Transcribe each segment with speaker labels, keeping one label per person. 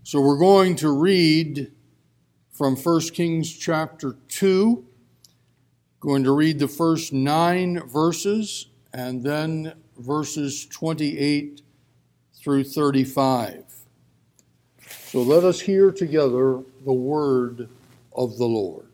Speaker 1: So we're going to read from 1 Kings chapter 2. Going to read the first 9 verses and then verses 28 through 35. So let us hear together the word of the Lord.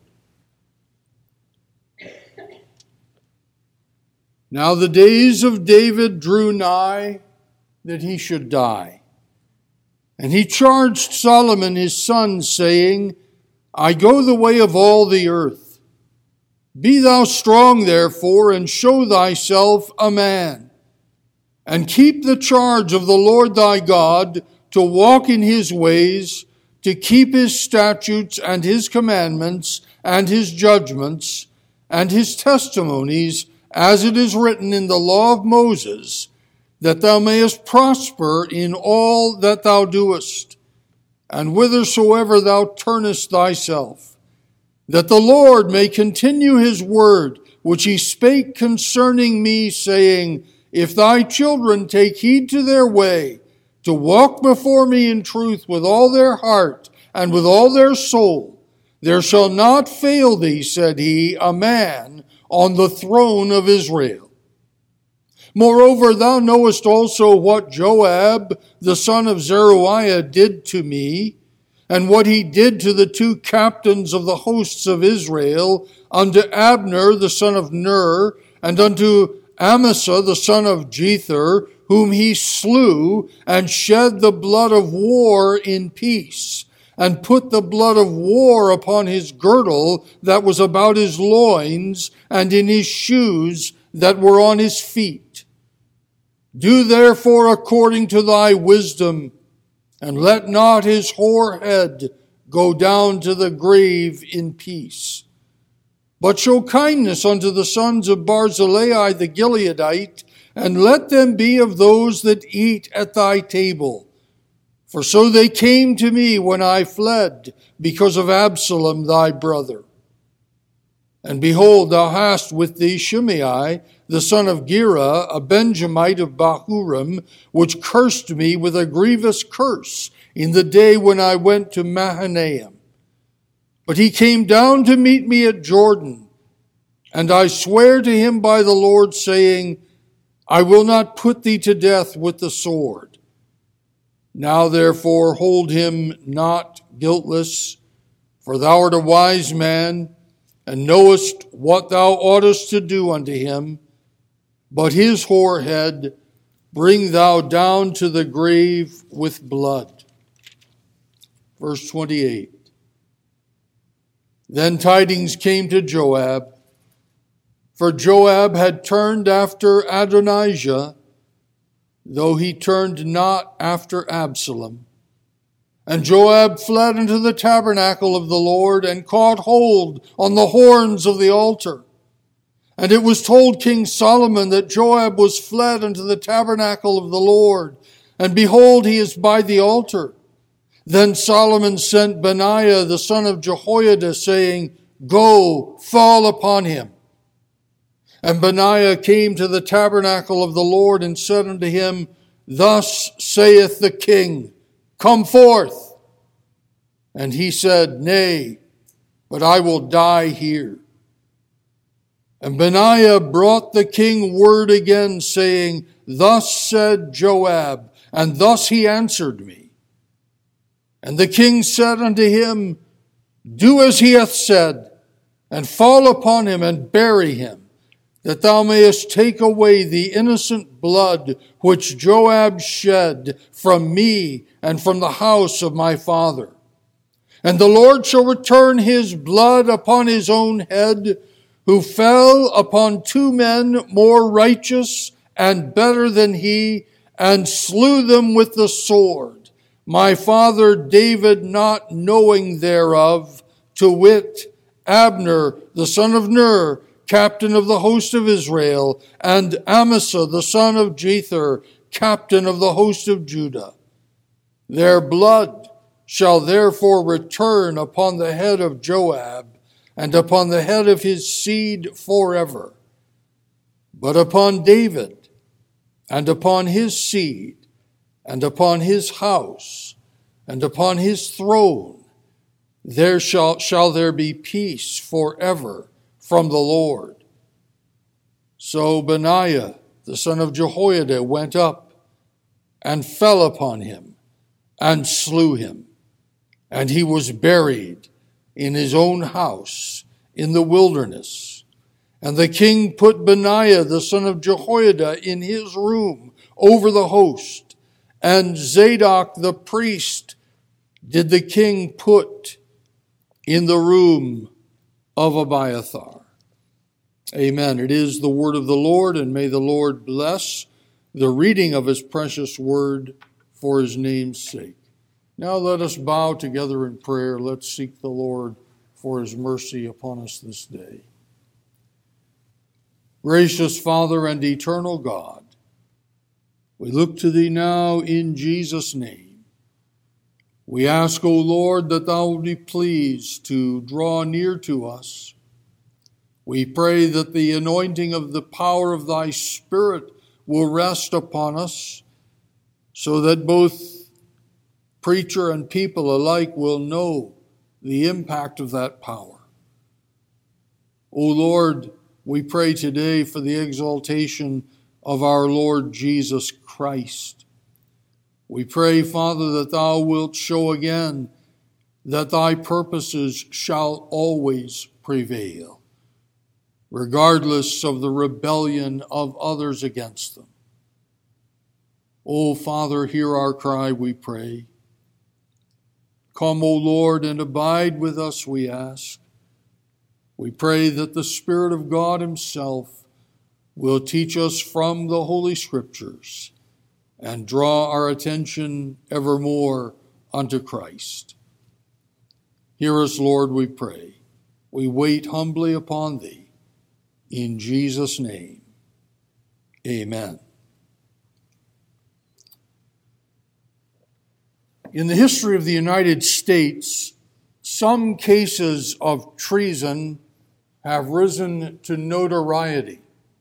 Speaker 1: Now the days of David drew nigh that he should die. And he charged Solomon his son, saying, I go the way of all the earth. Be thou strong, therefore, and show thyself a man, and keep the charge of the Lord thy God, to walk in his ways, to keep his statutes and his commandments and his judgments and his testimonies, as it is written in the law of Moses, that thou mayest prosper in all that thou doest, and whithersoever thou turnest thyself, that the Lord may continue his word, which he spake concerning me, saying, If thy children take heed to their way, to walk before me in truth with all their heart and with all their soul, there shall not fail thee, said he, a man on the throne of Israel. Moreover, thou knowest also what Joab, the son of Zeruiah, did to me, and what he did to the 2 captains of the hosts of Israel, unto Abner, the son of Ner, and unto Amasa, the son of Jether, whom he slew, and shed the blood of war in peace, and put the blood of war upon his girdle that was about his loins, and in his shoes that were on his feet. Do therefore according to thy wisdom, and let not his hoar head go down to the grave in peace. But show kindness unto the sons of Barzillai the Gileadite, and let them be of those that eat at thy table. For so they came to me when I fled, because of Absalom thy brother. And behold, thou hast with thee Shimei, the son of Gera, a Benjamite of Bahurim, which cursed me with a grievous curse in the day when I went to Mahanaim. But he came down to meet me at Jordan, and I swear to him by the Lord, saying, I will not put thee to death with the sword. Now therefore hold him not guiltless, for thou art a wise man, and knowest what thou oughtest to do unto him, but his hoar head bring thou down to the grave with blood. Verse 28. Then tidings came to Joab, for Joab had turned after Adonijah, though he turned not after Absalom. And Joab fled into the tabernacle of the Lord, and caught hold on the horns of the altar. And it was told King Solomon that Joab was fled into the tabernacle of the Lord, and behold, he is by the altar. Then Solomon sent Benaiah the son of Jehoiada, saying, Go, fall upon him. And Benaiah came to the tabernacle of the Lord, and said unto him, Thus saith the king, Come forth. And he said, Nay, but I will die here. And Benaiah brought the king word again, saying, Thus said Joab, and thus he answered me. And the king said unto him, Do as he hath said, and fall upon him, and bury him, that thou mayest take away the innocent blood which Joab shed from me and from the house of my father. And the Lord shall return his blood upon his own head, who fell upon 2 men more righteous and better than he, and slew them with the sword, my father David not knowing thereof, to wit, Abner the son of Ner, captain of the host of Israel, and Amasa the son of Jether, captain of the host of Judah. Their blood shall therefore return upon the head of Joab, and upon the head of his seed forever. But upon David, and upon his seed, and upon his house, and upon his throne there shall there be peace forever from the Lord. So Benaiah, the son of Jehoiada, went up and fell upon him and slew him. And he was buried in his own house in the wilderness. And the king put Benaiah, the son of Jehoiada, in his room over the host. And Zadok the priest did the king put in the room of Abiathar. Amen. It is the word of the Lord, and may the Lord bless the reading of his precious word for his name's sake. Now let us bow together in prayer. Let's seek the Lord for his mercy upon us this day. Gracious Father and eternal God, we look to thee now in Jesus' name. We ask, O Lord, that thou will be pleased to draw near to us. We pray that the anointing of the power of thy Spirit will rest upon us, so that both preacher and people alike will know the impact of that power. O Lord, we pray today for the exaltation of our Lord Jesus Christ. We pray, Father, that thou wilt show again that thy purposes shall always prevail, regardless of the rebellion of others against them. O Father, hear our cry, we pray. Come, O Lord, and abide with us, we ask. We pray that the Spirit of God himself will teach us from the Holy Scriptures and draw our attention evermore unto Christ. Hear us, Lord, we pray. We wait humbly upon thee. In Jesus' name, amen. In the history of the United States, some cases of treason have risen to notoriety.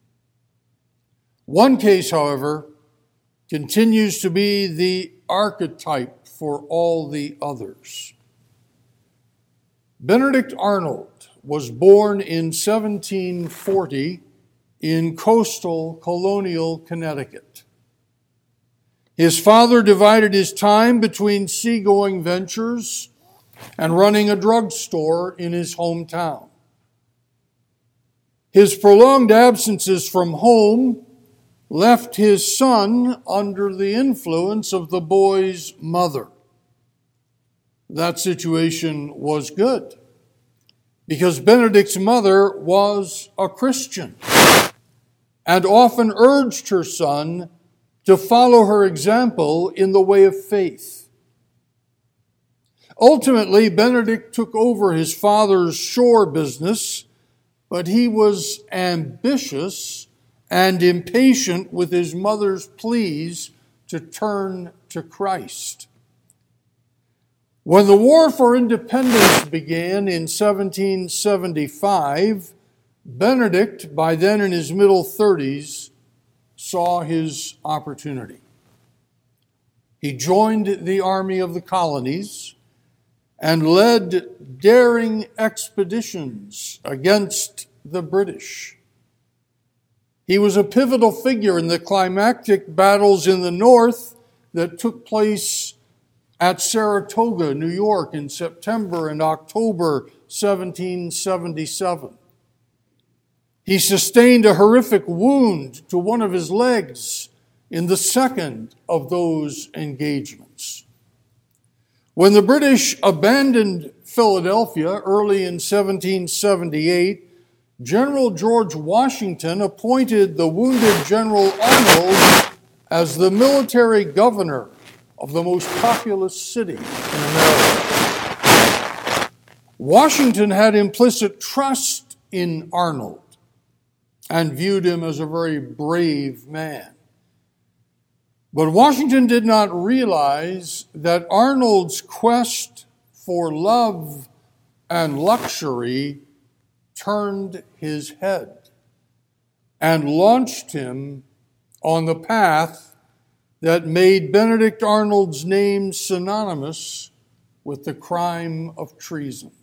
Speaker 1: One case, however, continues to be the archetype for all the others. Benedict Arnold was born in 1740 in coastal colonial Connecticut. His father divided his time between seagoing ventures and running a drugstore in his hometown. His prolonged absences from home left his son under the influence of the boy's mother. That situation was good, because Benedict's mother was a Christian and often urged her son to follow her example in the way of faith. Ultimately, Benedict took over his father's shore business, but he was ambitious and impatient with his mother's pleas to turn to Christ. When the War for Independence began in 1775, Benedict, by then in his middle 30s, saw his opportunity. He joined the Army of the Colonies and led daring expeditions against the British. He was a pivotal figure in the climactic battles in the North that took place at Saratoga, New York, in September and October 1777. He sustained a horrific wound to one of his legs in the second of those engagements. When the British abandoned Philadelphia early in 1778, General George Washington appointed the wounded General Arnold as the military governor of the most populous city in America. Washington had implicit trust in Arnold and viewed him as a very brave man. But Washington did not realize that Arnold's quest for love and luxury turned his head and launched him on the path that made Benedict Arnold's name synonymous with the crime of treason.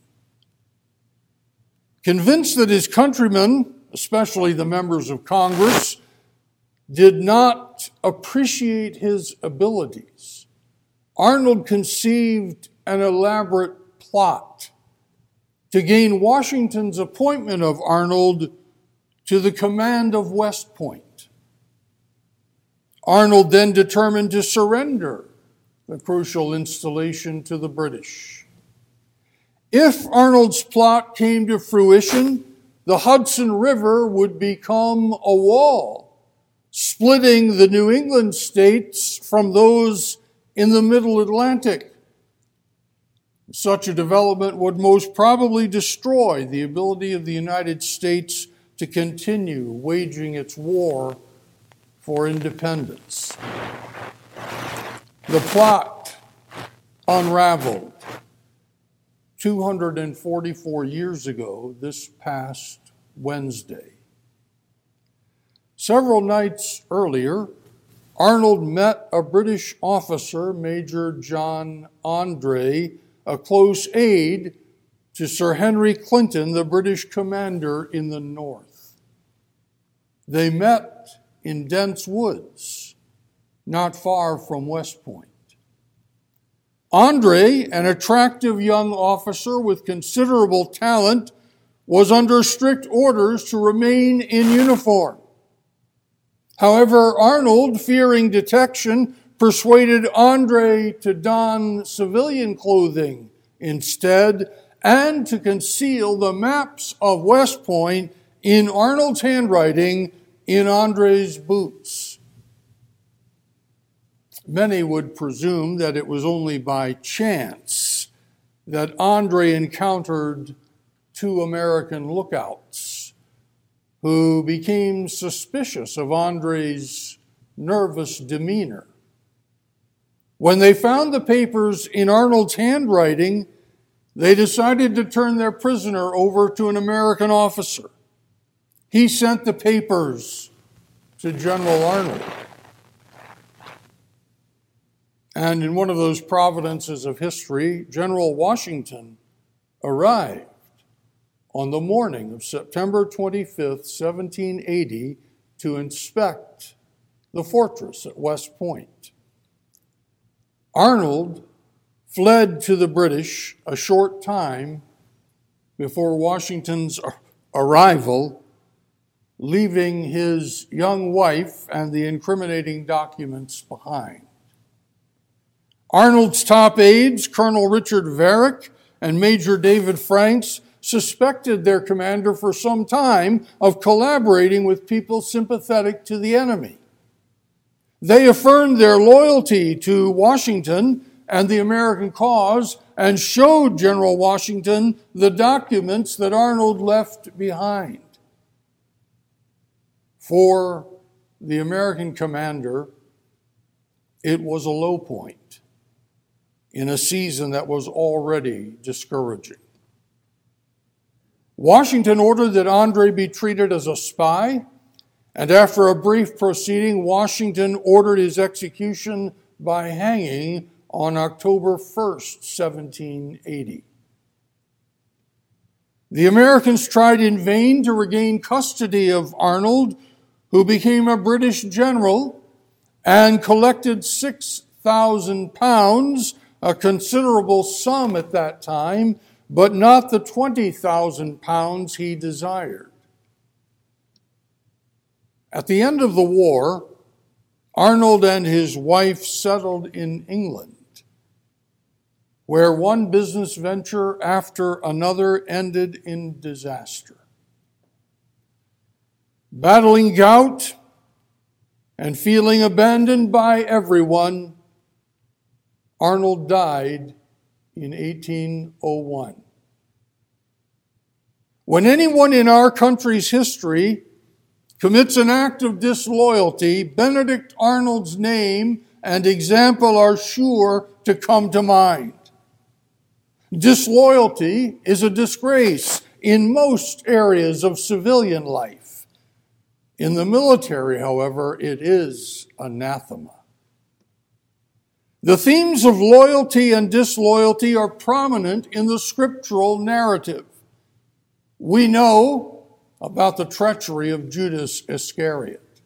Speaker 1: Convinced that his countrymen, especially the members of Congress, did not appreciate his abilities, Arnold conceived an elaborate plot to gain Washington's appointment of Arnold to the command of West Point. Arnold then determined to surrender the crucial installation to the British. If Arnold's plot came to fruition, the Hudson River would become a wall, splitting the New England states from those in the Middle Atlantic. Such a development would most probably destroy the ability of the United States to continue waging its war for independence. The plot unraveled 244 years ago this past Wednesday. Several nights earlier, Arnold met a British officer, Major John Andre, a close aide to Sir Henry Clinton, the British commander in the north. They met in dense woods, not far from West Point. Andre, an attractive young officer with considerable talent, was under strict orders to remain in uniform. However, Arnold, fearing detection, persuaded Andre to don civilian clothing instead and to conceal the maps of West Point in Arnold's handwriting in Andre's boots. Many would presume that it was only by chance that Andre encountered two American lookouts who became suspicious of Andre's nervous demeanor. When they found the papers in Arnold's handwriting, they decided to turn their prisoner over to an American officer. He sent the papers to General Arnold. And in one of those providences of history, General Washington arrived on the morning of September 25th, 1780, to inspect the fortress at West Point. Arnold fled to the British a short time before Washington's arrival, leaving his young wife and the incriminating documents behind. Arnold's top aides, Colonel Richard Varick and Major David Franks, suspected their commander for some time of collaborating with people sympathetic to the enemy. They affirmed their loyalty to Washington and the American cause and showed General Washington the documents that Arnold left behind. For the American commander, it was a low point in a season that was already discouraging. Washington ordered that Andre be treated as a spy, and after a brief proceeding, Washington ordered his execution by hanging on October 1st, 1780. The Americans tried in vain to regain custody of Arnold, who became a British general and collected 6,000 pounds, a considerable sum at that time, but not the 20,000 pounds he desired. At the end of the war, Arnold and his wife settled in England, where one business venture after another ended in disaster. Battling gout and feeling abandoned by everyone, Arnold died in 1801. When anyone in our country's history commits an act of disloyalty, Benedict Arnold's name and example are sure to come to mind. Disloyalty is a disgrace in most areas of civilian life. In the military, however, it is anathema. The themes of loyalty and disloyalty are prominent in the scriptural narrative. We know about the treachery of Judas Iscariot.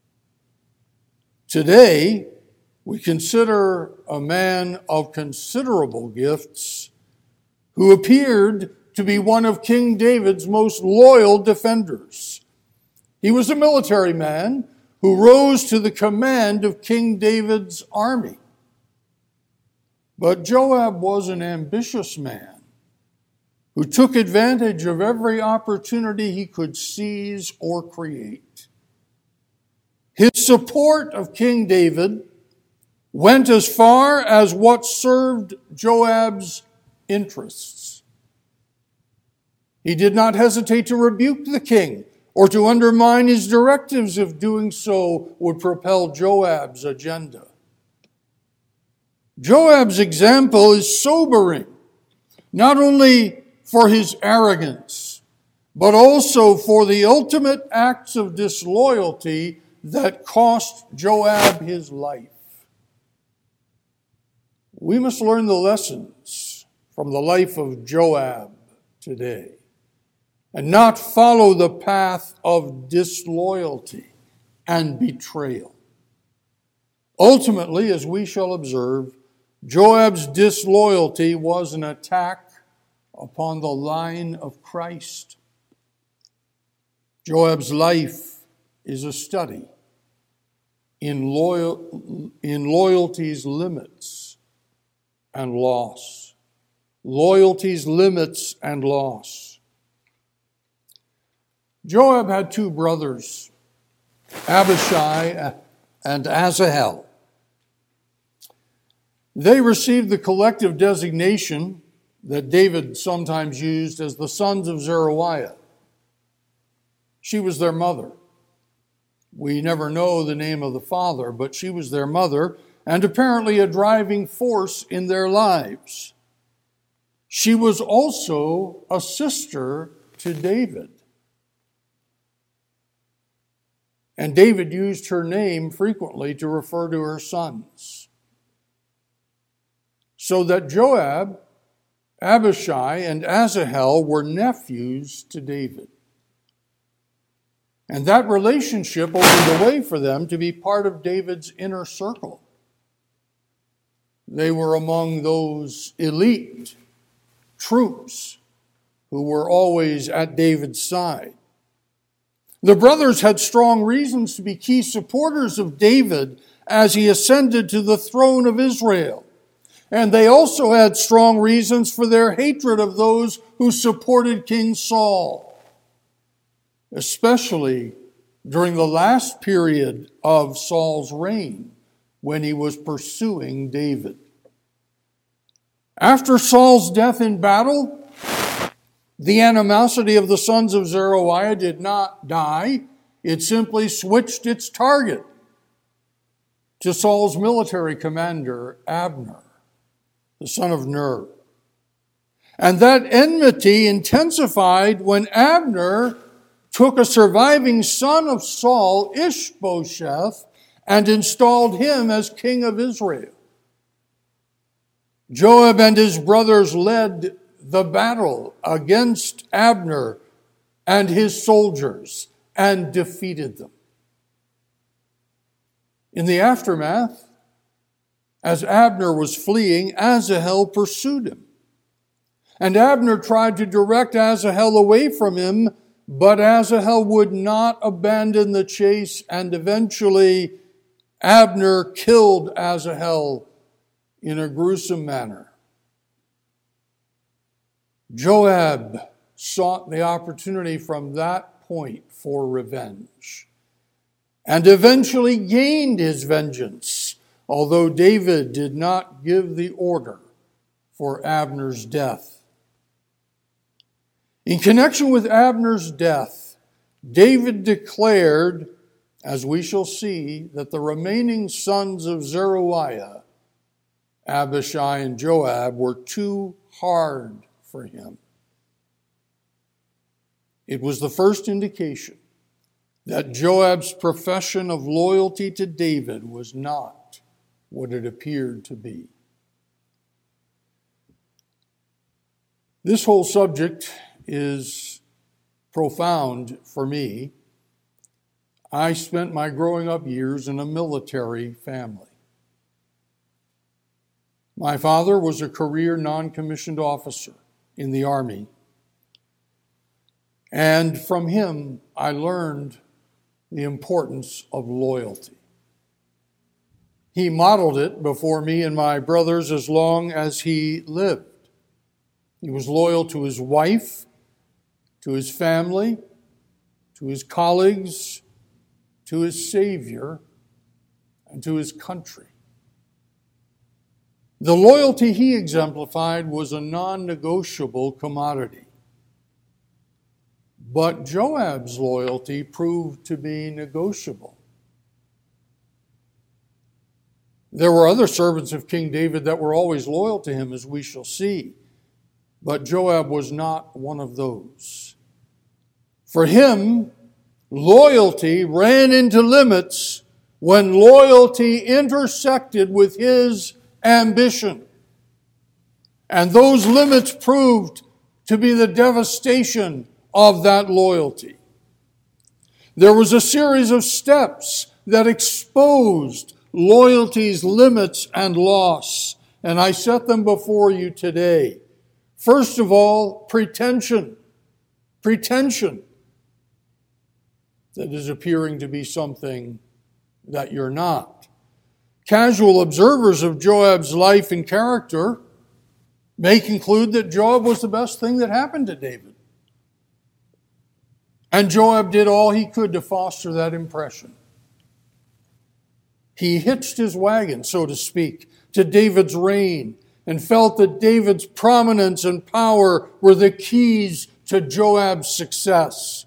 Speaker 1: Today, we consider a man of considerable gifts who appeared to be one of King David's most loyal defenders. He was a military man who rose to the command of King David's army. But Joab was an ambitious man who took advantage of every opportunity he could seize or create. His support of King David went as far as what served Joab's interests. He did not hesitate to rebuke the king or to undermine his directives if doing so would propel Joab's agenda. Joab's example is sobering, not only for his arrogance, but also for the ultimate acts of disloyalty that cost Joab his life. We must learn the lessons from the life of Joab today and not follow the path of disloyalty and betrayal. Ultimately, as we shall observe, Joab's disloyalty was an attack upon the line of Christ. Joab's life is a study in loyalty's limits and loss. Loyalty's limits and loss. Joab had two brothers, Abishai and Asahel. They received the collective designation that David sometimes used as the sons of Zeruiah. She was their mother. We never know the name of the father, but she was their mother and apparently a driving force in their lives. She was also a sister to David. And David used her name frequently to refer to her sons. So that Joab, Abishai, and Asahel were nephews to David. And that relationship opened the way for them to be part of David's inner circle. They were among those elite troops who were always at David's side. The brothers had strong reasons to be key supporters of David as he ascended to the throne of Israel. And they also had strong reasons for their hatred of those who supported King Saul, especially during the last period of Saul's reign when he was pursuing David. After Saul's death in battle, the animosity of the sons of Zeruiah did not die. It simply switched its target to Saul's military commander, Abner, the son of Ner. And that enmity intensified when Abner took a surviving son of Saul, Ishbosheth, and installed him as king of Israel. Joab and his brothers led the battle against Abner and his soldiers and defeated them. In the aftermath, as Abner was fleeing, Asahel pursued him. And Abner tried to direct Asahel away from him, but Asahel would not abandon the chase, and eventually Abner killed Asahel in a gruesome manner. Joab sought the opportunity from that point for revenge and eventually gained his vengeance, although David did not give the order for Abner's death. In connection with Abner's death, David declared, as we shall see, that the remaining sons of Zeruiah, Abishai and Joab, were too hard for him. It was the first indication that Joab's profession of loyalty to David was not what it appeared to be. This whole subject is profound for me. I spent my growing up years in a military family. My father was a career non-commissioned officer in the Army. And from him, I learned the importance of loyalty. He modeled it before me and my brothers as long as he lived. He was loyal to his wife, to his family, to his colleagues, to his Savior, and to his country. The loyalty he exemplified was a non-negotiable commodity. But Joab's loyalty proved to be negotiable. There were other servants of King David that were always loyal to him, as we shall see. But Joab was not one of those. For him, loyalty ran into limits when loyalty intersected with his ambition. And those limits proved to be the devastation of that loyalty. There was a series of steps that exposed loyalty's limits and loss, and I set them before you today. First of all, pretension. Pretension that is appearing to be something that you're not. Casual observers of Joab's life and character may conclude that Joab was the best thing that happened to David. And Joab did all he could to foster that impression. He hitched his wagon, so to speak, to David's reign and felt that David's prominence and power were the keys to Joab's success.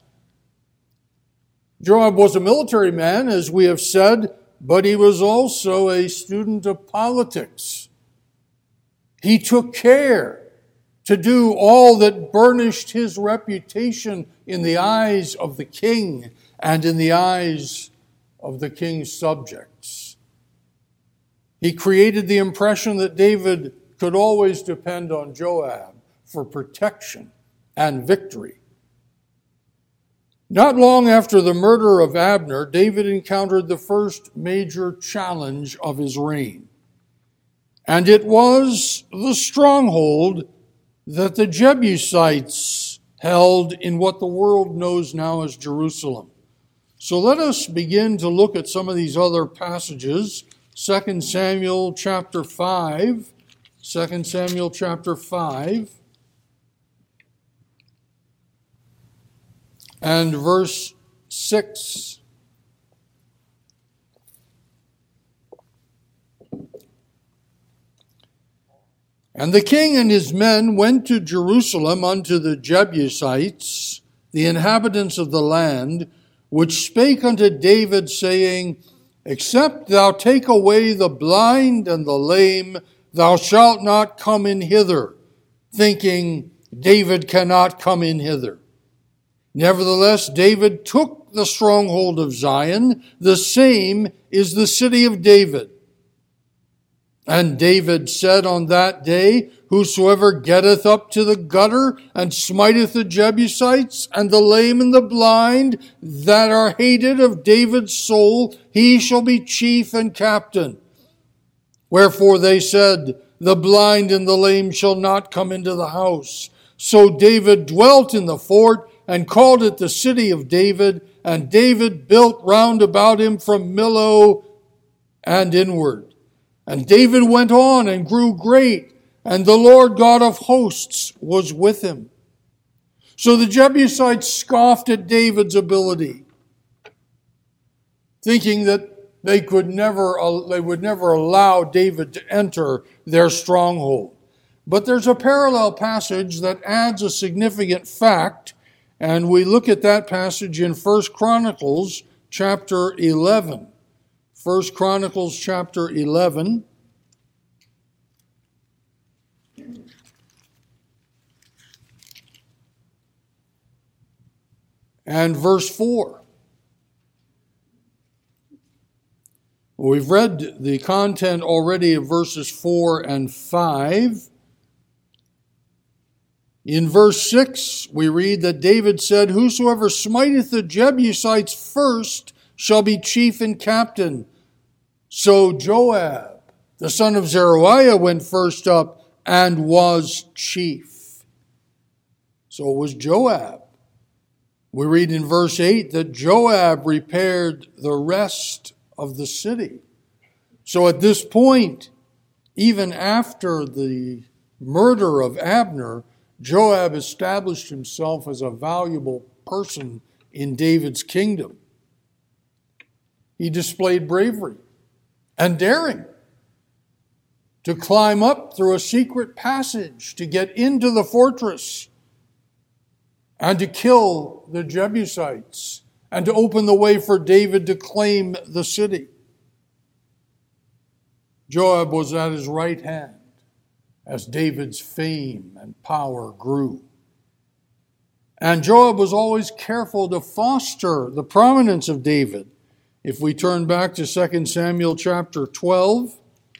Speaker 1: Joab was a military man, as we have said, but he was also a student of politics. He took care to do all that burnished his reputation in the eyes of the king and in the eyes of the king's subjects. He created the impression that David could always depend on Joab for protection and victory. Not long after the murder of Abner, David encountered the first major challenge of his reign. And it was the stronghold that the Jebusites held in what the world knows now as Jerusalem. So let us begin to look at some of these other passages. 2 Samuel chapter 5. 2 Samuel chapter 5. And verse 6. And the king and his men went to Jerusalem unto the Jebusites, the inhabitants of the land, which spake unto David, saying, Except thou take away the blind and the lame, thou shalt not come in hither, thinking, David cannot come in hither. Nevertheless, David took the stronghold of Zion, the same is the city of David. And David said on that day, Whosoever getteth up to the gutter and smiteth the Jebusites and the lame and the blind that are hated of David's soul, he shall be chief and captain. Wherefore they said, The blind and the lame shall not come into the house. So David dwelt in the fort and called it the city of David, and David built round about him from Millo and inward. And David went on and grew great, and the Lord God of hosts was with him. So the Jebusites scoffed at David's ability, thinking that they would never allow David to enter their stronghold. But there's a parallel passage that adds a significant fact, and we look at that passage in 1 Chronicles chapter 11. 1 Chronicles chapter 11. And verse 4. We've read the content already of verses 4 and 5. In verse 6, we read that David said, "Whosoever smiteth the Jebusites first shall be chief and captain." So Joab, the son of Zeruiah, went first up and was chief. So it was Joab. We read in verse 8 that Joab repaired the rest of the city. So at this point, even after the murder of Abner, Joab established himself as a valuable person in David's kingdom. He displayed bravery and daring to climb up through a secret passage to get into the fortress and to kill the Jebusites and to open the way for David to claim the city. Joab was at his right hand as David's fame and power grew. And Joab was always careful to foster the prominence of David. If we turn back to 2 Samuel chapter 12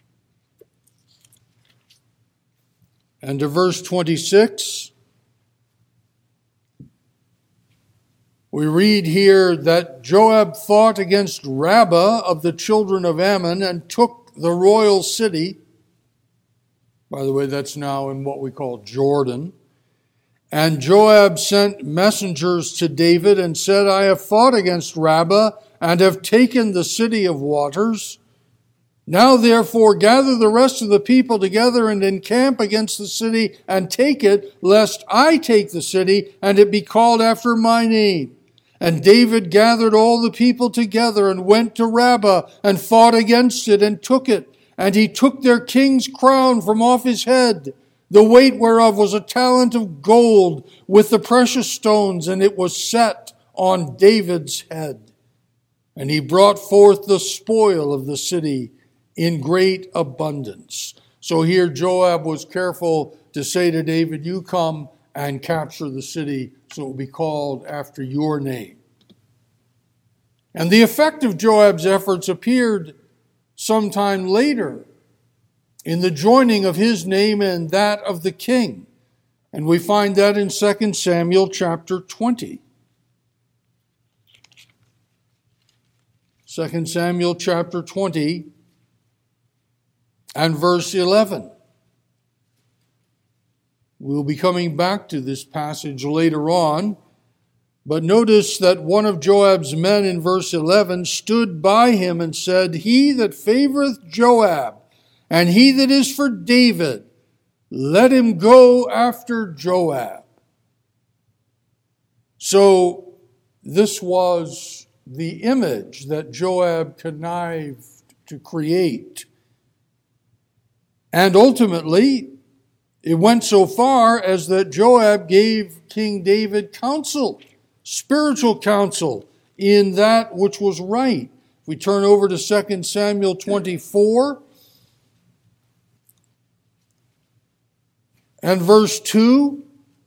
Speaker 1: and to verse 26, we read here that Joab fought against Rabbah of the children of Ammon and took the royal city. By the way, that's now in what we call Jordan. And Joab sent messengers to David and said, "I have fought against Rabbah and have taken the city of waters. Now therefore gather the rest of the people together and encamp against the city and take it, lest I take the city and it be called after my name." And David gathered all the people together and went to Rabbah and fought against it and took it. And he took their king's crown from off his head, the weight whereof was a talent of gold with the precious stones, and it was set on David's head. And he brought forth the spoil of the city in great abundance. So here Joab was careful to say to David, "You come and capture the city, so it will be called after your name." And the effect of Joab's efforts appeared sometime later in the joining of his name and that of the king. And we find that in 2 Samuel chapter 20. 2 Samuel chapter 20 and verse 11. We'll be coming back to this passage later on, but notice that one of Joab's men in verse 11 stood by him and said, "He that favoreth Joab, and he that is for David, let him go after Joab." So this was the image that Joab connived to create. And ultimately, it went so far as that Joab gave King David counsel, spiritual counsel, in that which was right. If we turn over to 2 Samuel 24 and verse 2,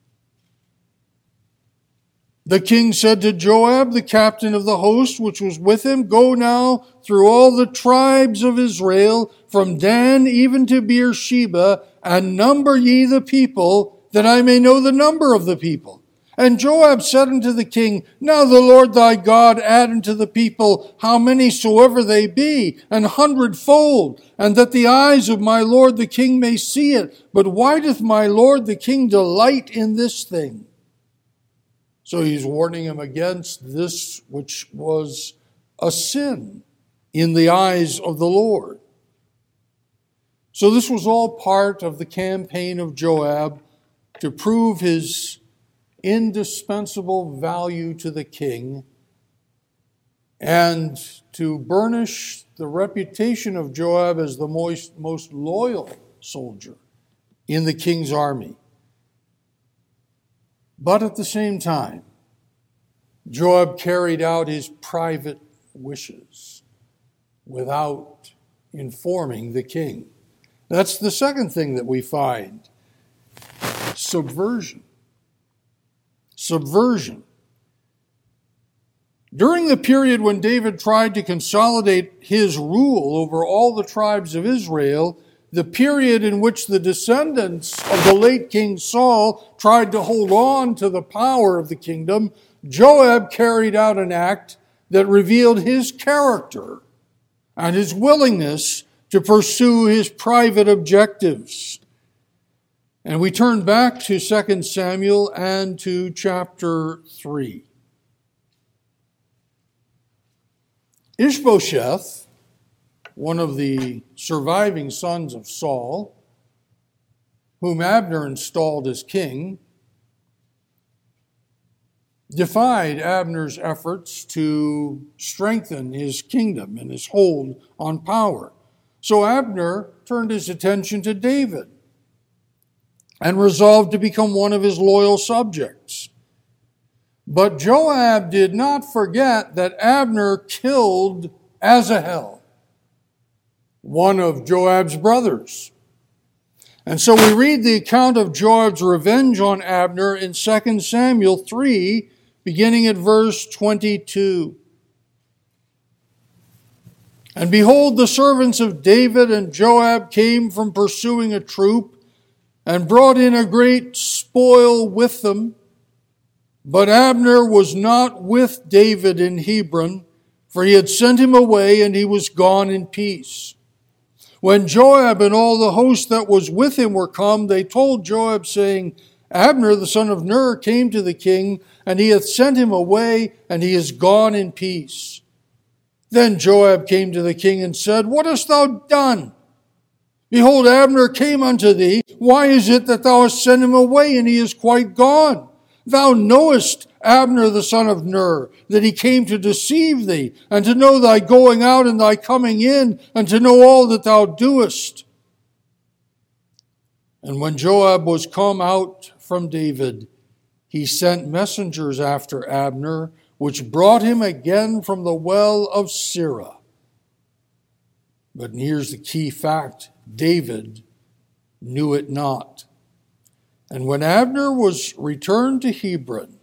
Speaker 1: the king said to Joab, the captain of the host which was with him, "Go now through all the tribes of Israel, from Dan even to Beersheba, and number ye the people, that I may know the number of the people." And Joab said unto the king, "Now the Lord thy God add unto the people how many soever they be, 100-fold, and that the eyes of my lord the king may see it. But why doth my lord the king delight in this thing?" So he's warning him against this which was a sin in the eyes of the Lord. So this was all part of the campaign of Joab to prove his indispensable value to the king and to burnish the reputation of Joab as the most loyal soldier in the king's army. But at the same time, Joab carried out his private wishes without informing the king. That's the second thing that we find. Subversion. Subversion. During the period when David tried to consolidate his rule over all the tribes of Israel, the period in which the descendants of the late King Saul tried to hold on to the power of the kingdom, Joab carried out an act that revealed his character and his willingness to pursue his private objectives. And we turn back to 2 Samuel and to chapter 3. Ishbosheth, one of the surviving sons of Saul, whom Abner installed as king, defied Abner's efforts to strengthen his kingdom and his hold on power. So Abner turned his attention to David and resolved to become one of his loyal subjects. But Joab did not forget that Abner killed Asahel, one of Joab's brothers. And so we read the account of Joab's revenge on Abner in 2 Samuel 3, beginning at verse 22. And behold, the servants of David and Joab came from pursuing a troop and brought in a great spoil with them. But Abner was not with David in Hebron, for he had sent him away, and he was gone in peace. When Joab and all the host that was with him were come, they told Joab, saying, Abner the son of Ner came to the king, and he hath sent him away, and he is gone in peace. Then Joab came to the king and said, What hast thou done? Behold, Abner came unto thee. Why is it that thou hast sent him away, and he is quite gone? Thou knowest Abner the son of Ner, that he came to deceive thee, and to know thy going out and thy coming in, and to know all that thou doest. And when Joab was come out from David, he sent messengers after Abner, which brought him again from the well of Sirah. But here's the key fact: David knew it not. And when Abner was returned to Hebron,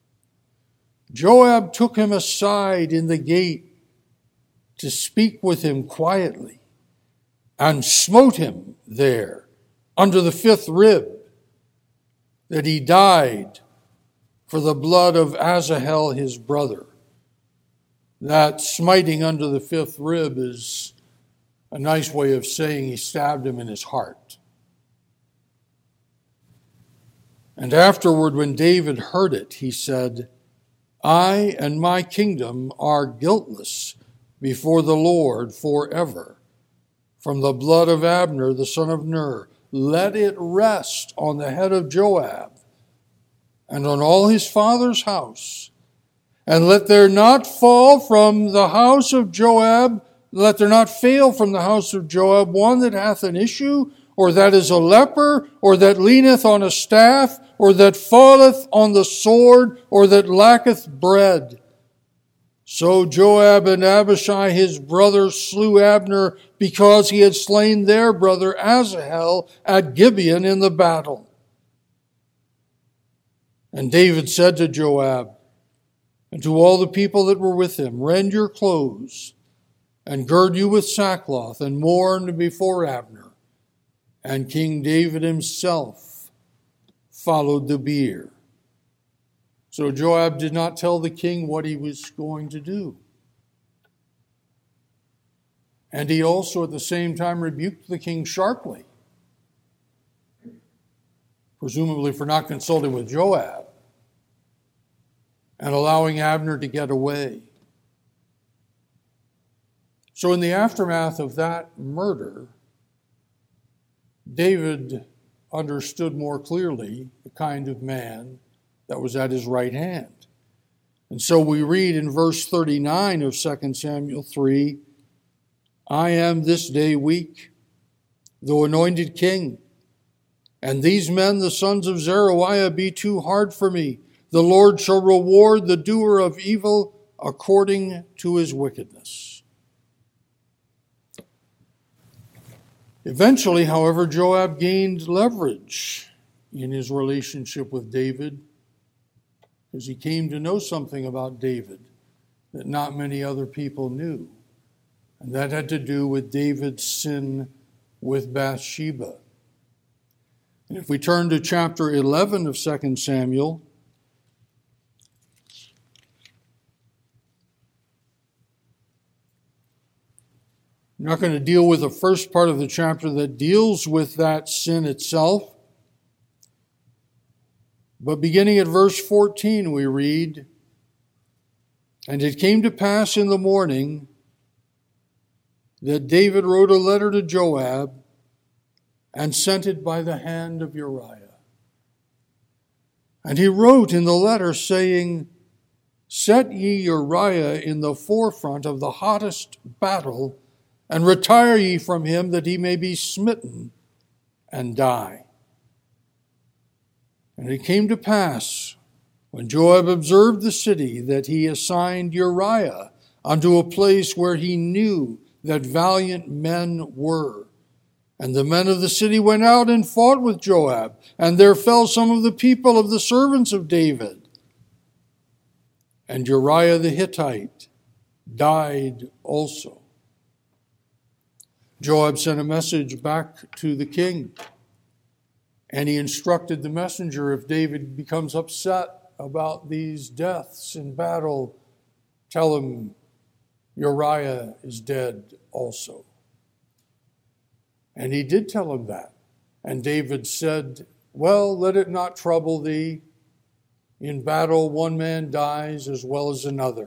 Speaker 1: Joab took him aside in the gate to speak with him quietly, and smote him there under the 5th rib, that he died for the blood of Asahel his brother. That smiting under the 5th rib is a nice way of saying he stabbed him in his heart. And afterward, when David heard it, he said, I and my kingdom are guiltless before the Lord forever. From the blood of Abner, the son of Ner, let it rest on the head of Joab and on all his father's house. And let there not fall from the house of Joab, let there not fail from the house of Joab one that hath an issue, or that is a leper, or that leaneth on a staff, or that falleth on the sword, or that lacketh bread. So Joab and Abishai his brother slew Abner, because he had slain their brother Asahel at Gibeon in the battle. And David said to Joab and to all the people that were with him, Rend your clothes, and gird you with sackcloth, and mourn before Abner. And King David himself followed the bier. So Joab did not tell the king what he was going to do. And he also at the same time rebuked the king sharply, presumably for not consulting with Joab and allowing Abner to get away. So in the aftermath of that murder, David understood more clearly the kind of man that was at his right hand. And so we read in verse 39 of 2 Samuel 3, I am this day weak, though anointed king, and these men, the sons of Zeruiah, be too hard for me. The Lord shall reward the doer of evil according to his wickedness. Eventually, however, Joab gained leverage in his relationship with David, because he came to know something about David that not many other people knew. And that had to do with David's sin with Bathsheba. And if we turn to chapter 11 of 2 Samuel, I'm not going to deal with the first part of the chapter that deals with that sin itself. But beginning at verse 14, we read, "And it came to pass in the morning that David wrote a letter to Joab and sent it by the hand of Uriah. And he wrote in the letter, saying, Set ye Uriah in the forefront of the hottest battle, and retire ye from him, that he may be smitten and die. And it came to pass, when Joab observed the city, that he assigned Uriah unto a place where he knew that valiant men were. And the men of the city went out and fought with Joab, and there fell some of the people of the servants of David. And Uriah the Hittite died also." Joab sent a message back to the king, and he instructed the messenger, if David becomes upset about these deaths in battle, tell him Uriah is dead also. And he did tell him that. And David said, "Well, let it not trouble thee. In battle one man dies as well as another."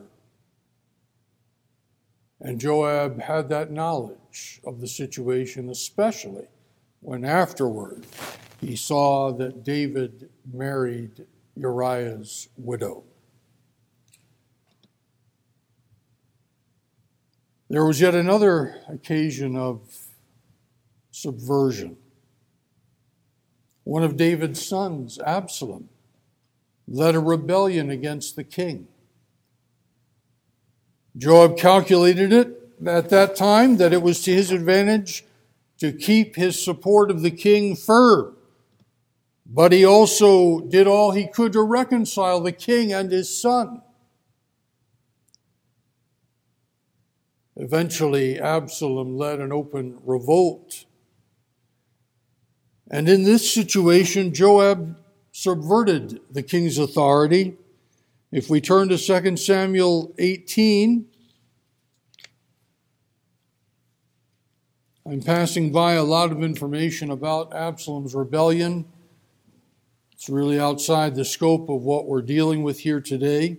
Speaker 1: And Joab had that knowledge of the situation, especially when afterward he saw that David married Uriah's widow. There was yet another occasion of subversion. One of David's sons, Absalom, led a rebellion against the king. Joab calculated it at that time that it was to his advantage to keep his support of the king firm. But he also did all he could to reconcile the king and his son. Eventually, Absalom led an open revolt. And in this situation, Joab subverted the king's authority. If we turn to 2 Samuel 18, I'm passing by a lot of information about Absalom's rebellion. It's really outside the scope of what we're dealing with here today.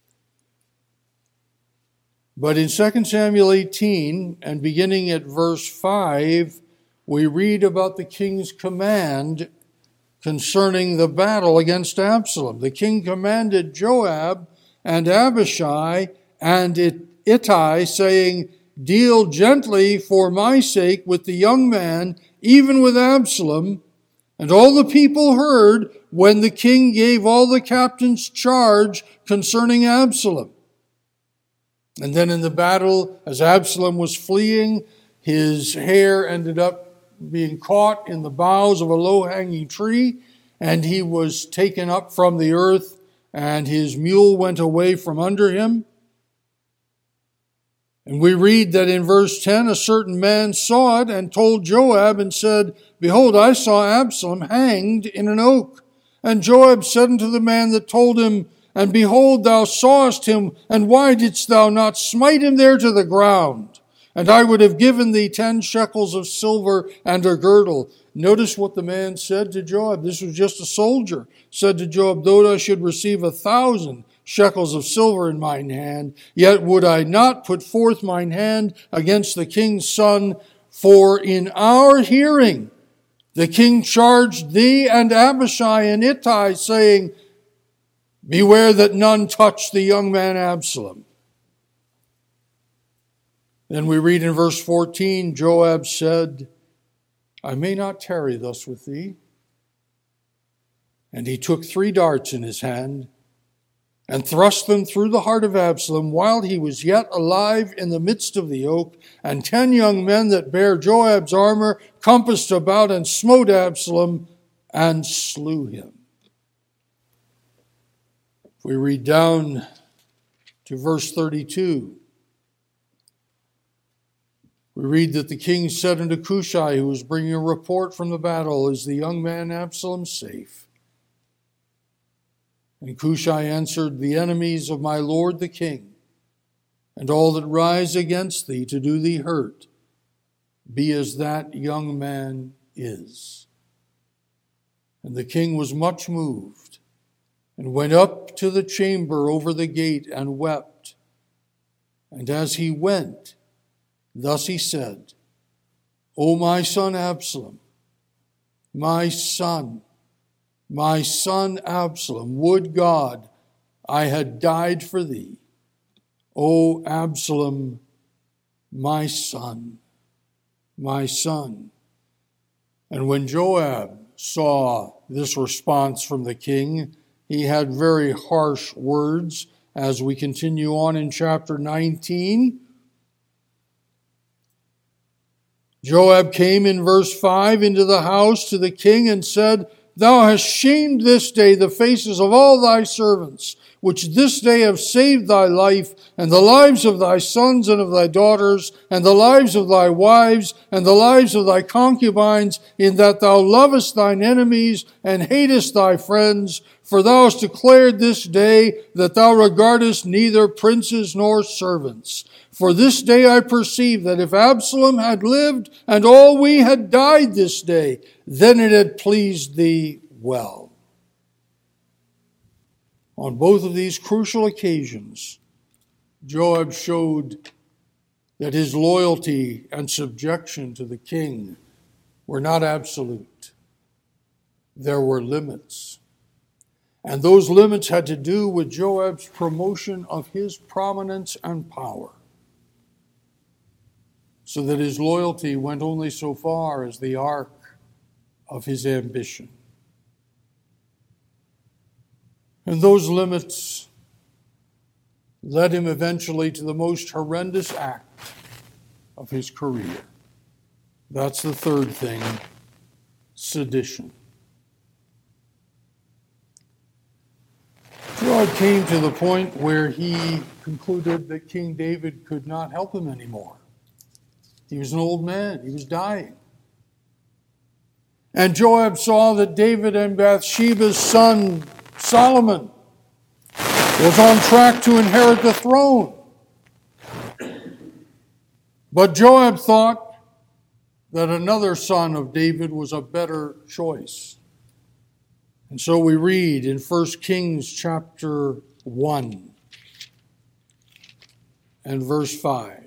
Speaker 1: But in 2 Samuel 18, and beginning at verse 5, we read about the king's command concerning the battle against Absalom. The king commanded Joab and Abishai and Ittai, saying, "Deal gently for my sake with the young man, even with Absalom." And all the people heard when the king gave all the captains charge concerning Absalom. And then in the battle, as Absalom was fleeing, his hair ended up being caught in the boughs of a low-hanging tree, and he was taken up from the earth, and his mule went away from under him. And we read that in verse 10, a certain man saw it and told Joab and said, "Behold, I saw Absalom hanged in an oak." And Joab said unto the man that told him, "And behold, thou sawest him, and why didst thou not smite him there to the ground? And I would have given thee 10 shekels of silver and a girdle." Notice what the man said to Joab. This was just a soldier. Said to Joab, "Though I should receive 1,000 shekels of silver in mine hand, yet would I not put forth mine hand against the king's son, for in our hearing the king charged thee and Abishai and Ittai, saying, Beware that none touch the young man Absalom." Then we read in verse 14, Joab said, "I may not tarry thus with thee." And he took 3 darts in his hand and thrust them through the heart of Absalom while he was yet alive in the midst of the oak. And 10 young men that bare Joab's armor compassed about and smote Absalom and slew him. If we read down to verse 32. We read that the king said unto Cushai, who was bringing a report from the battle, "Is the young man Absalom safe?" And Cushai answered, "The enemies of my lord the king, and all that rise against thee to do thee hurt, be as that young man is." And the king was much moved, and went up to the chamber over the gate, and wept. And as he went, thus he said, "O my son Absalom, my son Absalom, would God I had died for thee. O Absalom, my son, my son." And when Joab saw this response from the king, he had very harsh words, as we continue on in chapter 19. Joab came in verse 5 into the house to the king and said, "Thou hast shamed this day the faces of all thy servants, which this day have saved thy life, and the lives of thy sons and of thy daughters, and the lives of thy wives, and the lives of thy concubines, in that thou lovest thine enemies and hatest thy friends. For thou hast declared this day that thou regardest neither princes nor servants. For this day I perceive that if Absalom had lived and all we had died this day, then it had pleased thee well." On both of these crucial occasions, Joab showed that his loyalty and subjection to the king were not absolute. There were limits. And those limits had to do with Joab's promotion of his prominence and power, so that his loyalty went only so far as the arc of his ambition. And those limits led him eventually to the most horrendous act of his career. That's the third thing, sedition. Joab came to the point where he concluded that King David could not help him anymore. He was an old man. He was dying. And Joab saw that David and Bathsheba's son, Solomon, was on track to inherit the throne. But Joab thought that another son of David was a better choice. And so we read in 1 Kings chapter 1 and verse 5.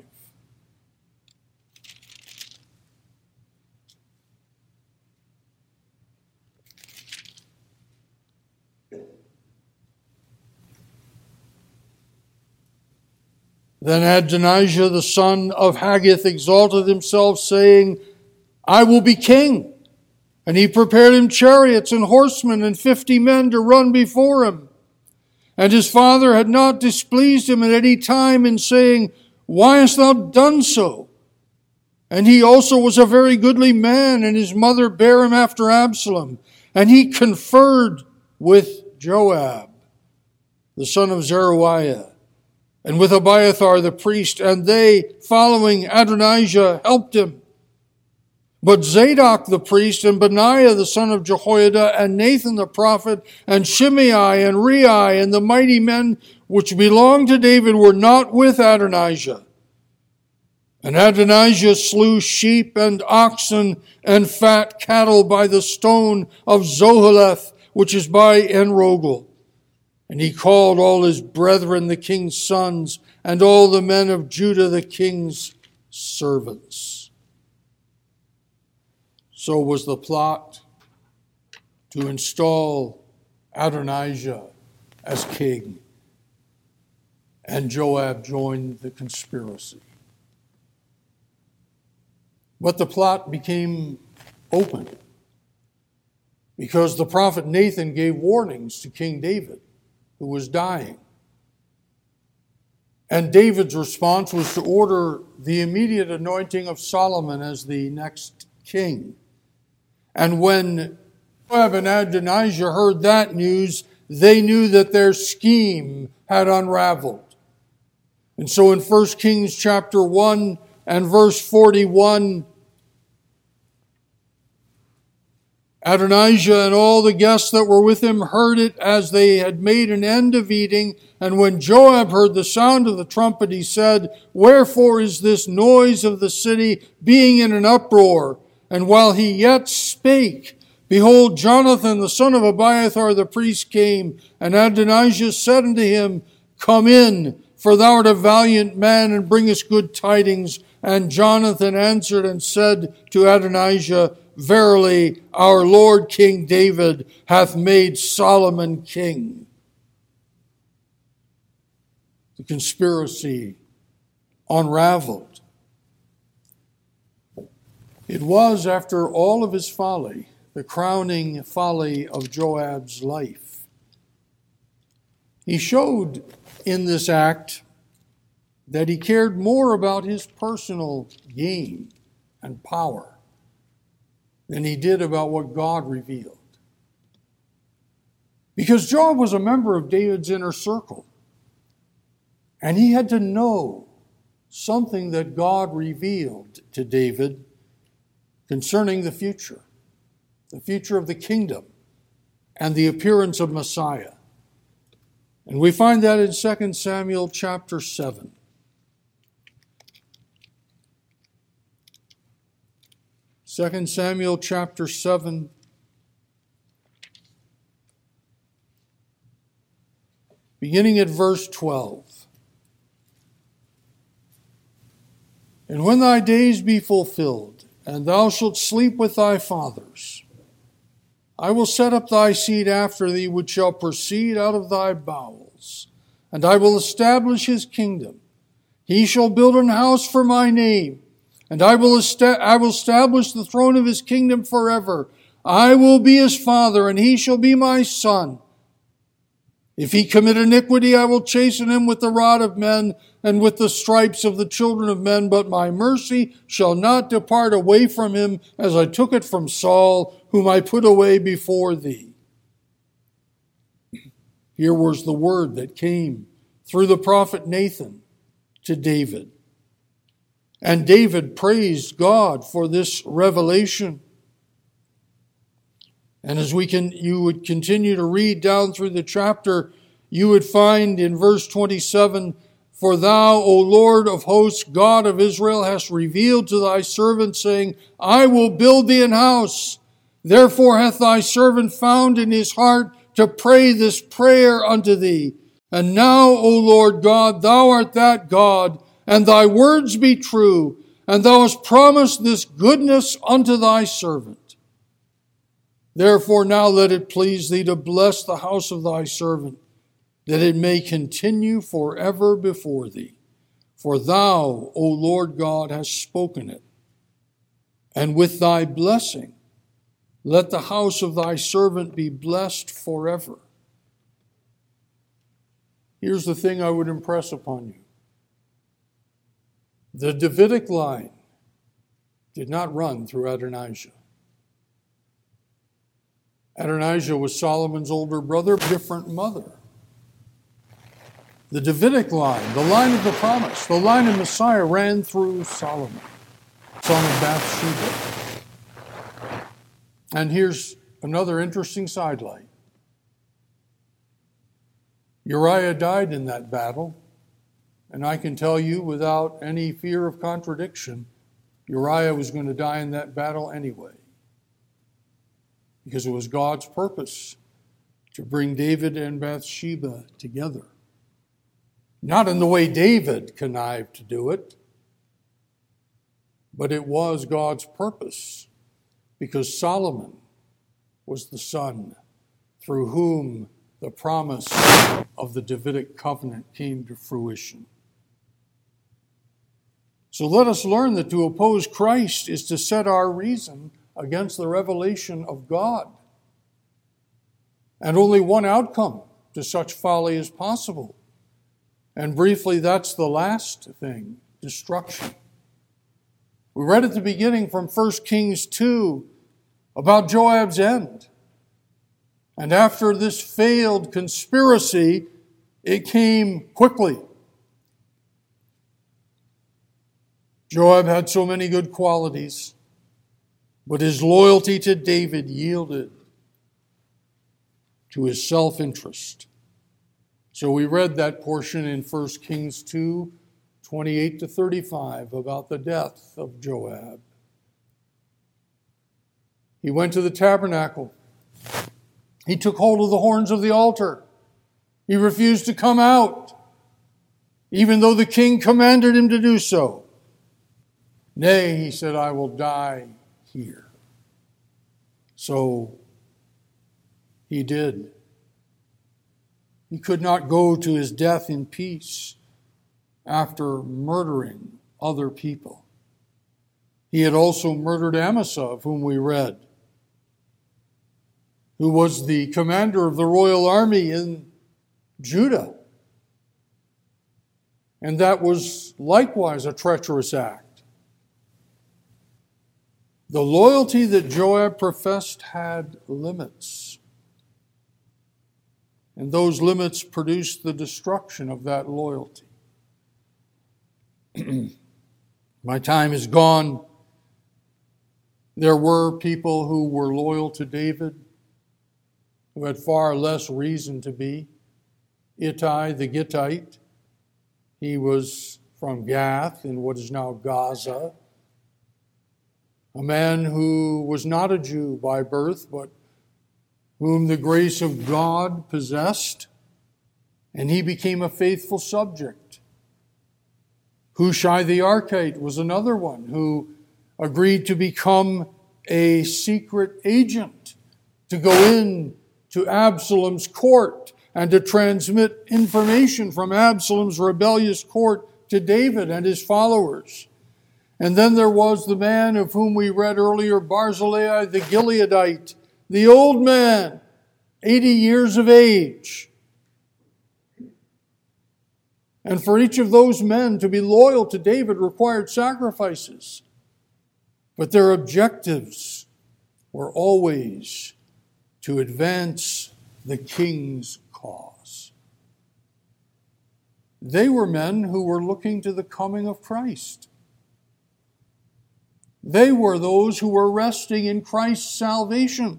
Speaker 1: Then Adonijah the son of Haggith exalted himself, saying, "I will be king." And he prepared him chariots and horsemen and 50 men to run before him. And his father had not displeased him at any time in saying, "Why hast thou done so?" And he also was a very goodly man, and his mother bare him after Absalom. And he conferred with Joab, the son of Zeruiah, and with Abiathar the priest, and they, following Adonijah, helped him. But Zadok the priest, and Benaiah the son of Jehoiada, and Nathan the prophet, and Shimei, and Rei, and the mighty men which belonged to David were not with Adonijah. And Adonijah slew sheep and oxen and fat cattle by the stone of Zoheleth, which is by En-rogel. And he called all his brethren, the king's sons, and all the men of Judah, the king's servants. So was the plot to install Adonijah as king, and Joab joined the conspiracy. But the plot became open because the prophet Nathan gave warnings to King David, who was dying. And David's response was to order the immediate anointing of Solomon as the next king. And when Joab and Adonijah heard that news, they knew that their scheme had unraveled. And so in 1 Kings chapter 1 and verse 41, Adonijah and all the guests that were with him heard it as they had made an end of eating. And when Joab heard the sound of the trumpet, he said, "Wherefore is this noise of the city being in an uproar?" And while he yet spake, behold, Jonathan the son of Abiathar the priest came, and Adonijah said unto him, "Come in, for thou art a valiant man, and bringest good tidings." And Jonathan answered and said to Adonijah, "Verily, our Lord King David hath made Solomon king." The conspiracy unraveled. It was, after all of his folly, the crowning folly of Joab's life. He showed in this act that he cared more about his personal gain and power than he did about what God revealed. Because Joab was a member of David's inner circle, and he had to know something that God revealed to David concerning the future of the kingdom, and the appearance of Messiah. And we find that in 2 Samuel chapter 7. 2 Samuel chapter 7, beginning at verse 12. "And when thy days be fulfilled, and thou shalt sleep with thy fathers, I will set up thy seed after thee, which shall proceed out of thy bowels, and I will establish his kingdom. He shall build an house for my name, and I will establish the throne of his kingdom forever. I will be his father, and he shall be my son. If he commit iniquity, I will chasten him with the rod of men and with the stripes of the children of men. But my mercy shall not depart away from him, as I took it from Saul, whom I put away before thee." Here was the word that came through the prophet Nathan to David. And David praised God for this revelation. And as you would continue to read down through the chapter, you would find in verse 27, "For thou, O Lord of hosts, God of Israel, hast revealed to thy servant, saying, I will build thee an house. Therefore hath thy servant found in his heart to pray this prayer unto thee. And now, O Lord God, thou art that God, and thy words be true, and thou hast promised this goodness unto thy servant. Therefore now let it please thee to bless the house of thy servant, that it may continue forever before thee. For thou, O Lord God, hast spoken it. And with thy blessing, let the house of thy servant be blessed forever." Here's the thing I would impress upon you. The Davidic line did not run through Adonijah. Adonijah was Solomon's older brother, different mother. The Davidic line, the line of the promise, the line of Messiah ran through Solomon, son of Bathsheba. And here's another interesting sidelight. Uriah died in that battle, and I can tell you without any fear of contradiction, Uriah was going to die in that battle anyway, because it was God's purpose to bring David and Bathsheba together. Not in the way David connived to do it, but it was God's purpose, because Solomon was the son through whom the promise of the Davidic covenant came to fruition. So let us learn that to oppose Christ is to set our reason against the revelation of God. And only one outcome to such folly is possible. And briefly, that's the last thing, destruction. We read at the beginning from 1 Kings 2 about Joab's end. And after this failed conspiracy, it came quickly. Joab had so many good qualities, but his loyalty to David yielded to his self-interest. So we read that portion in 1 Kings 2, 28 to 35 about the death of Joab. He went to the tabernacle. He took hold of the horns of the altar. He refused to come out, even though the king commanded him to do so. Nay, he said, I will die here. So he did. He could not go to his death in peace after murdering other people. He had also murdered Amasa, of whom we read, who was the commander of the royal army in Judah. And that was likewise a treacherous act. The loyalty that Joab professed had limits. And those limits produced the destruction of that loyalty. My time is gone. There were people who were loyal to David, who had far less reason to be. Ittai the Gittite, he was from Gath in what is now Gaza. A man who was not a Jew by birth, but whom the grace of God possessed, and he became a faithful subject. Hushai the Archite was another one who agreed to become a secret agent, to go in to Absalom's court and to transmit information from Absalom's rebellious court to David and his followers. And then there was the man of whom we read earlier, Barzillai the Gileadite, the old man, 80 years of age. And for each of those men to be loyal to David required sacrifices. But their objectives were always to advance the king's cause. They were men who were looking to the coming of Christ. They were those who were resting in Christ's salvation.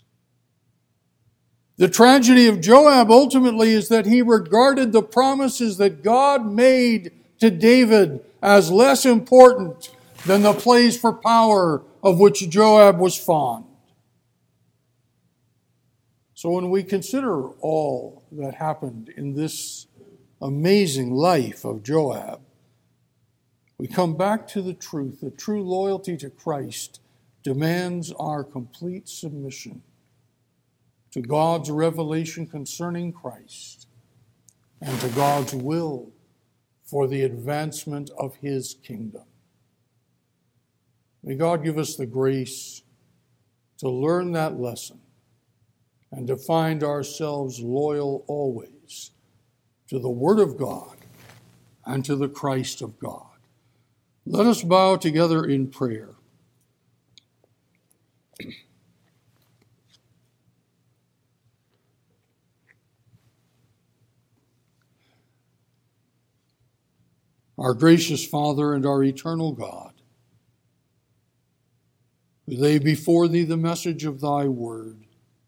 Speaker 1: The tragedy of Joab ultimately is that he regarded the promises that God made to David as less important than the place for power of which Joab was fond. So when we consider all that happened in this amazing life of Joab, we come back to the truth that true loyalty to Christ demands our complete submission to God's revelation concerning Christ and to God's will for the advancement of His kingdom. May God give us the grace to learn that lesson and to find ourselves loyal always to the Word of God and to the Christ of God. Let us bow together in prayer. Our gracious Father and our eternal God, we lay before Thee the message of Thy word.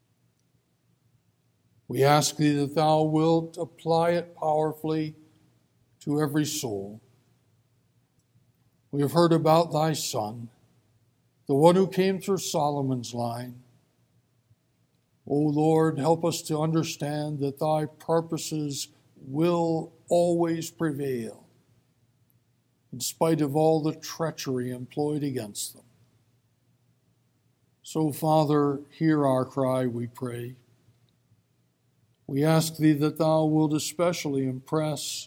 Speaker 1: We ask Thee that Thou wilt apply it powerfully to every soul. We have heard about Thy Son, the one who came through Solomon's line. O Lord, help us to understand that Thy purposes will always prevail, in spite of all the treachery employed against them. So, Father, hear our cry, we pray. We ask Thee that Thou wilt especially impress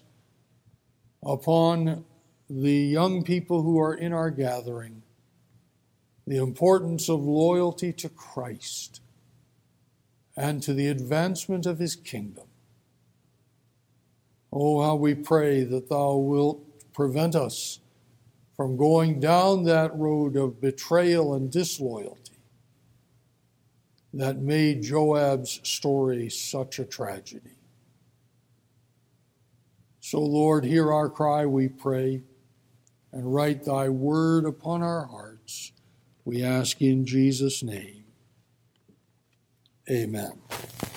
Speaker 1: upon the young people who are in our gathering the importance of loyalty to Christ and to the advancement of His kingdom. Oh, how we pray that Thou wilt prevent us from going down that road of betrayal and disloyalty that made Joab's story such a tragedy. So, Lord, hear our cry, we pray, and write thy word upon our hearts. We ask in Jesus' name. Amen.